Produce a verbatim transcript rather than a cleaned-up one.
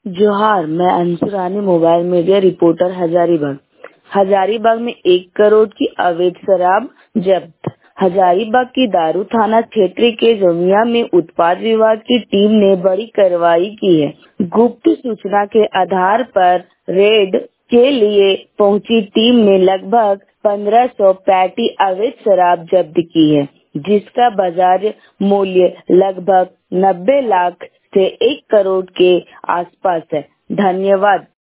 जोहार, मैं Anshu Rani, mobile media reporter Hazaribagh. Hazaribagh में एक करोड़ की अवैध शराब जब्त। हजारीबाग की दारू थाना क्षेत्र के जमिया में उत्पाद विभाग की टीम ने बड़ी कार्रवाई की है। गुप्त सूचना के आधार पर रेड के लिए पहुंची टीम ने लगभग पंद्रह सौ पैटी अवैध शराब जब्त की है, जिसका बाजार मूल्य लगभग नब्बे लाख से एक करोड़ के आसपास है। धन्यवाद।